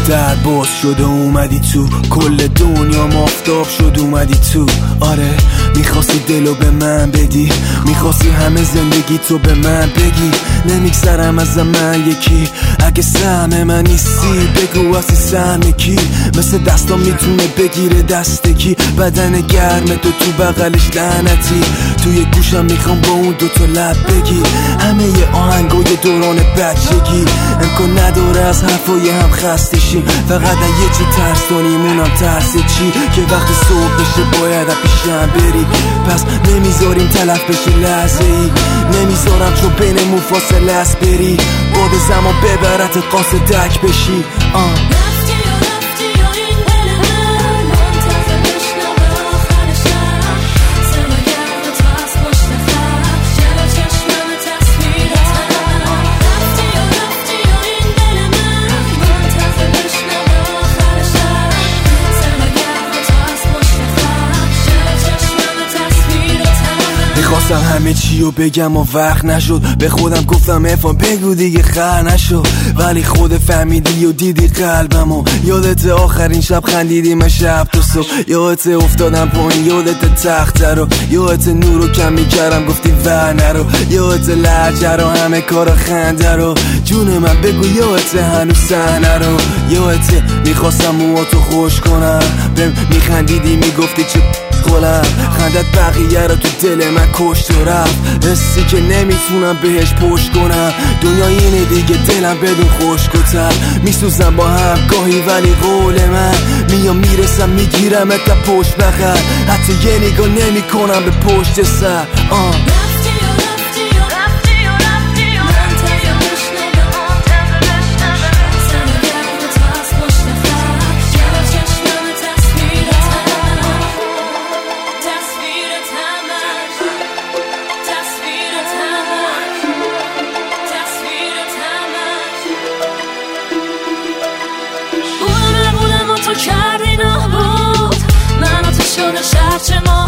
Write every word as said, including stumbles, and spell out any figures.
در باز شد و اومدی تو، کل دنیا مافتاب شد اومدی تو. آره میخواستی دلو به من بدی، میخواستی همه زندگی تو به من بگی. نمیگذرم از من یکی، اگه سهم من نیستی بگو اصلی سهم کی. مثل دستام میتونه بگیره دست کی، بدن گرم تو تو بغلش لعنتی. توی گوشم میخوام با اون دوتا لب بگی همه ی آهنگای دوران بچگی. امکان نداره از حرفای هم خسته شیم، فقط یه چی ترس داریم اونم ترس چی، که وقتی صبح بشه باید پیشم بری. پس نمیذاریم تلف بشه لحظه ای، نمیذارم چون بینمون فاصله است بری. باد زمان ببرت قاصدک بشی. آه میخواستم همه چی رو بگم و وقت نشد، به خودم گفتم افان بگو دیگه خر نشد. ولی خود فهمیدی و دیدی قلبمو، یادت آخرین شب خندیدیم شب تو صبح، یادت افتادم پایین یادت تخت رو، یادت نور رو کم میکردم گفتی ور نرو، یادت لحجه رو همه کارا خنده رو. جون من بگو یادت هنوز صحنه رو، یادت میخواستم موهاتو خوش کنم، بهم میخندیدی میگفتی چه خولم، خندت بقیه رو تو دل من کشت و رفت. حسی که نمیتونم بهش پشت کنم، دنیا اینه دیگه دلم بدون خشک و تر. میسوزم با هم گاهی ولی قول من میام میرسم میگیرم تا پشت بخر، حتی یه نگاه نمی کنم به پشت سر. آه کردی نبود من تو شده شب چه ما